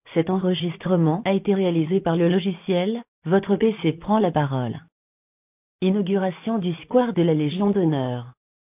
Cet enregistrement a été réalisé par le logiciel, votre PC prend la parole. Inauguration du Square de la Légion d'honneur.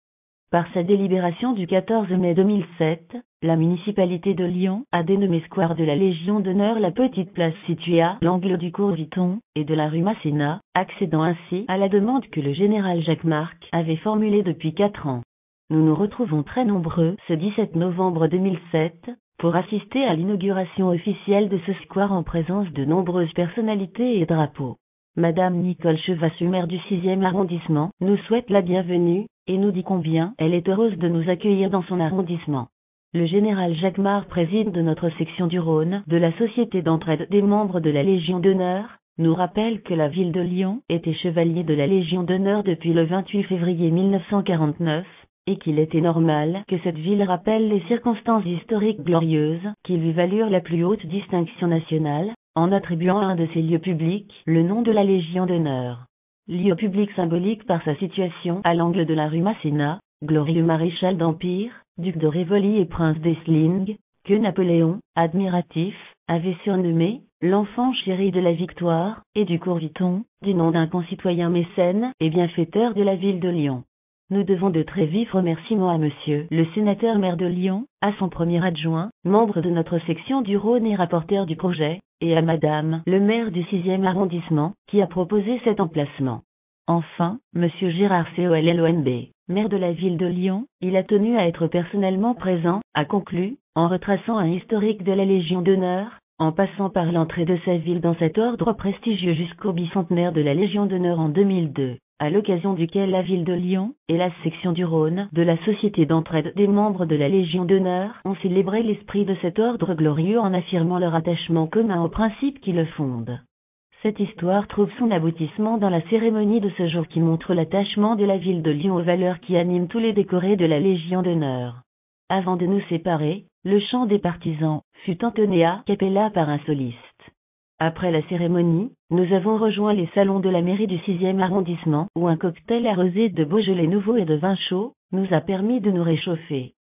Par sa délibération du 14 mai 2007, la municipalité de Lyon a dénommé Square de la Légion d'honneur la petite place située à l'angle du cours Vuitton et de la rue Masséna, accédant ainsi à la demande que le général Jacques Marc avait formulée depuis 4 ans. Nous nous retrouvons très nombreux ce 17 novembre 2007 pour assister à l'inauguration officielle de ce square en présence de nombreuses personnalités et drapeaux. Madame Nicole Chevassus, maire du 6e arrondissement, nous souhaite la bienvenue et nous dit combien elle est heureuse de nous accueillir dans son arrondissement. Le général Jacques Marc, président de notre section du Rhône de la Société d'entraide des membres de la Légion d'honneur, nous rappelle que la ville de Lyon était chevalier de la Légion d'honneur depuis le 28 février 1949, et qu'il était normal que cette ville rappelle les circonstances historiques glorieuses qui lui valurent la plus haute distinction nationale, en attribuant à un de ses lieux publics le nom de la Légion d'honneur. Lieu public symbolique par sa situation à l'angle de la rue Masséna, glorieux maréchal d'Empire, duc de Rivoli et prince d'Essling, que Napoléon, admiratif, avait surnommé l'enfant chéri de la victoire et du cours Vuitton, du nom d'un concitoyen mécène et bienfaiteur de la ville de Lyon. Nous devons de très vifs remerciements à monsieur le sénateur maire de Lyon, à son premier adjoint, membre de notre section du Rhône et rapporteur du projet, et à madame le maire du 6e arrondissement, qui a proposé cet emplacement. Enfin, monsieur Gérard Collomb, maire de la ville de Lyon, il a tenu à être personnellement présent, a conclu, en retraçant un historique de la Légion d'honneur, en passant par l'entrée de sa ville dans cet ordre prestigieux jusqu'au bicentenaire de la Légion d'honneur en 2002. À l'occasion duquel la ville de Lyon et la section du Rhône de la Société d'entraide des membres de la Légion d'honneur ont célébré l'esprit de cet ordre glorieux en affirmant leur attachement commun aux principes qui le fondent. Cette histoire trouve son aboutissement dans la cérémonie de ce jour qui montre l'attachement de la ville de Lyon aux valeurs qui animent tous les décorés de la Légion d'honneur. Avant de nous séparer, le chant des partisans fut entonné a cappella par un soliste. Après la cérémonie, nous avons rejoint les salons de la mairie du 6e arrondissement où un cocktail arrosé de Beaujolais nouveau et de vin chaud nous a permis de nous réchauffer.